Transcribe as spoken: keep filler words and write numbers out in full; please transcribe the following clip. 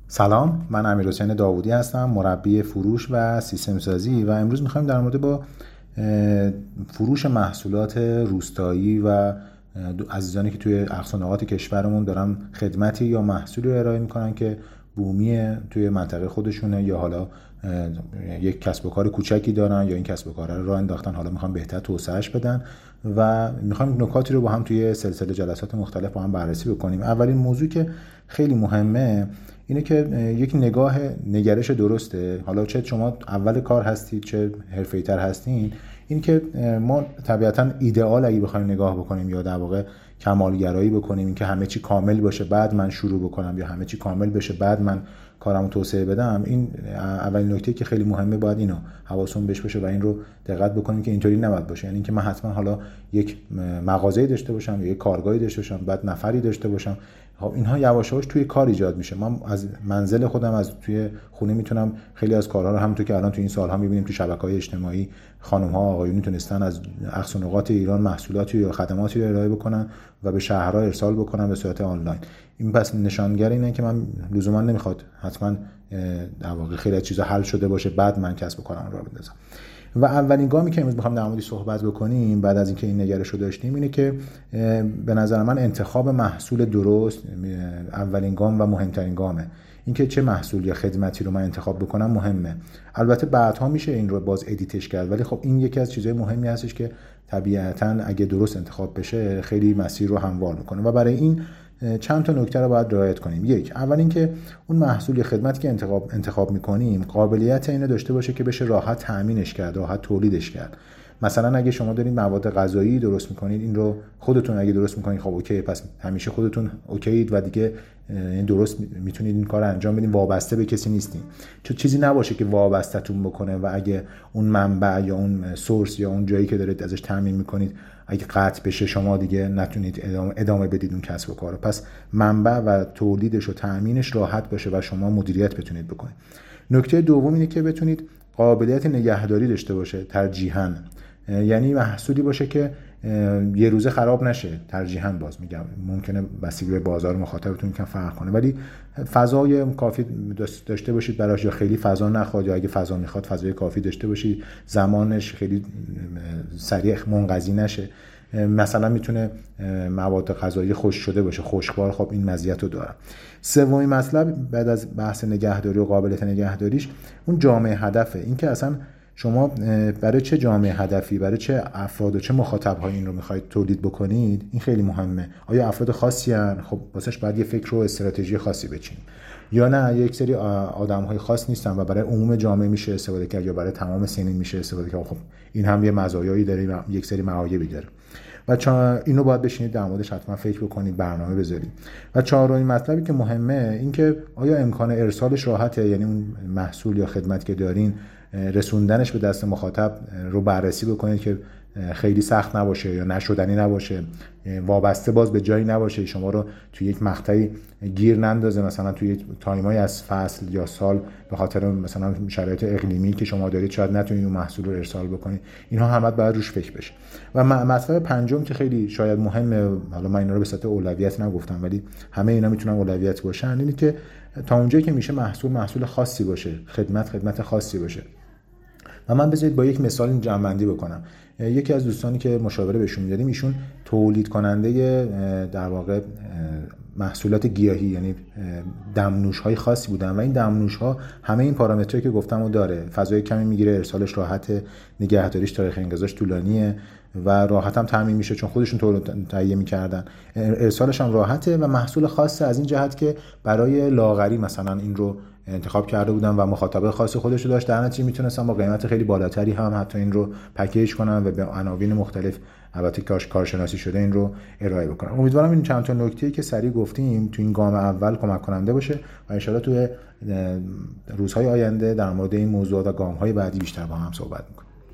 سلام، من امیرحسین داوودی هستم، مربی فروش و سیستم سازی و امروز می‌خوایم در مورد با فروش محصولات روستایی و عزیزانی که توی اقصا نقاط کشورمون دارن خدمتی یا محصولی رو ارائه میکنن که بومی توی منطقه خودشونه یا حالا یک کسب و کار کوچکی دارن یا این کسب و کار رو راه انداختن، حالا میخوان بهتر توسعهش بدن و میخوایم نکاتی رو با هم توی سلسله جلسات مختلف با هم بررسی بکنیم. اولین موضوع که خیلی مهمه اینه که یک نگاه نگرش درسته، حالا چه شما اول کار هستید چه حرفه‌ای‌تر هستین، این که ما طبیعتاً ایدئال اگه بخوایم نگاه بکنیم یا در واقع کمالگرایی بکنیم، این که همه چی کامل باشه بعد من شروع بکنم یا همه چی کامل بشه بعد من کارمو توسعه بدم، این اولین نکته که خیلی مهمه، باید اینو حواسون بهش باشه و این رو دقت بکنیم که اینطوری نباید باشه. یعنی اینکه من حتما حالا یک مغازه‌ای داشته باشم یا یک کارگاهی داشته باشم بعد نفری داشته باشم، خب اینها یواش یواش توی کار ایجاد میشه. من از منزل خودم از توی خونه میتونم خیلی از کارها رو همونطور که الان تو این سالها میبینیم تو شبکه‌های اجتماعی خانم‌ها آقایون تونستن از اقصا نقاط ایران محصولاتی یا خدماتی رو ارائه بکنن و به شهرها ارسال بکنن به صورت آنلاین. این پس نشانگر اینه که من لزوما نمیخواد حتما در واقع خیلی از چیزا حل شده باشه بعد من کسب و کارم رو بندازم. و اولین گامی که امروز می‌خوام در موردش صحبت بکنیم بعد از اینکه این نگرش رو داشتیم اینه که به نظر من انتخاب محصول درست اولین گام و مهمترین گامه. اینکه چه محصول یا خدمتی رو من انتخاب بکنم مهمه. البته بعدها میشه این رو باز ادیتش کرد، ولی خب این یکی از چیزهای مهمی هستش که طبیعتاً اگه درست انتخاب بشه خیلی مسیر رو هموار میکنه و برای این چند تا نکته رو باید رعایت کنیم. یک، اول اینکه اون محصول یا خدمتی که انتخاب انتخاب می‌کنیم قابلیت اینو داشته باشه که بشه راحت تأمینش کرد، راحت تولیدش کرد. مثلا اگه شما دارید مواد غذایی درست می‌کنید، این رو خودتون اگه درست می‌کنید خب اوکی، پس همیشه خودتون اوکیید و دیگه این درست میتونید این کار رو انجام بدین، وابسته به کسی نیستین. چون چیزی نباشه که وابسته‌تون بکنه و اگه اون منبع یا اون سورس یا اون جایی که دارید ازش تامین می‌کنید اگه قطع بشه شما دیگه نتونید ادامه, ادامه بدید اون کسب و کار رو. پس منبع و تولیدش و تأمینش راحت باشه و شما مدیریت بتونید بکنید. نکته دوم اینه که بتونید قابلیت نگهداری داشته باشه ترجیحاً، یعنی محصولی باشه که یه روزه خراب نشه. ترجیحاً باز میگم ممکنه بستگی به بازار مخاطبتون کم فرق کنه، ولی فضای کافی داشته باشید براش یا خیلی فضا نخواد، یا اگه فضا میخواد فضای کافی داشته باشید، زمانش خیلی سریع منقضی نشه. مثلا میتونه مواد غذایی خشک شده باشه، خشکبار، خب این مزیت رو داره. سومین مطلب بعد از بحث نگهداری و قابلیت نگهداریش اون جامعه هدفه. این که اصلا شما برای چه جامعه هدفی، برای چه افراد و چه مخاطب‌های این رو می‌خواید تولید بکنید، این خیلی مهمه. آیا افراد خاصی هستن؟ خب واسش باید یه فکر و استراتژی خاصی بچینید، یا نه یک سری آدم‌های خاص نیستن و برای عموم جامعه میشه استفاده کرد یا برای تمام سنین میشه استفاده کرد. خب این هم یه مزایایی داره و یک سری معایبی داره و چا اینو باید بشینید در موردش حتما فکر بکنید، برنامه بذارید. و چهارمین مطلبی که مهمه این که آیا امکان ارسالش راحته، یعنی اون محصول یا خدمتی که دارین رسوندنش به دست مخاطب رو بررسی بکنید که خیلی سخت نباشه یا نشدنی نباشه، وابسته باز به جایی نباشه، شما رو توی یک مقطعی گیر نندازه، مثلا توی یک تایمای از فصل یا سال به خاطر مثلا شرایط اقلیمی که شما دارید شاید نتونید اون محصول رو ارسال بکنید. اینها همه باید روش فکر بشه. و مطلب پنجم که خیلی شاید مهمه، حالا من اینا رو به صورت اولویت نگفتم ولی همه اینا میتونن اولویت باشن، اینه که تا اونجایی که میشه محصول محصول خاصی باشه، خدمت خدمت خاصی باشه. و من بذارید با یک مثال جمع‌بندی بکنم. یکی از دوستانی که مشاوره بهشون میدادیم ایشون تولید کننده در واقع محصولات گیاهی یعنی دمنوش های خاصی بودن و این دمنوش ها همه این پارامترهایی که گفتم رو داره، فضای کمی میگیره، ارسالش راحته، نگهداریش تاریخ انقضاش طولانیه و راحت هم تامین میشه چون خودشون تولید تهیه میکردن، ارسالش هم راحته و محصول خاصه از این جهت که برای لاغری مثلا این رو انتخاب کرده بودن و مخاطبه خاص خودش رو داشت، در نتیجه میتونستن با قیمت خیلی بالاتری هم حتی این رو پکیج کنن و به عناوین مختلف البته کاش کارشناسی شده این رو ارائه بکنن. امیدوارم این چند تا نکته‌ای که سریع گفتیم تو این گام اول کمک کننده باشه و ان شاءالله تو روزهای آینده در مورد این موضوع و گام‌های بعدی بیشتر با هم صحبت می‌کنیم.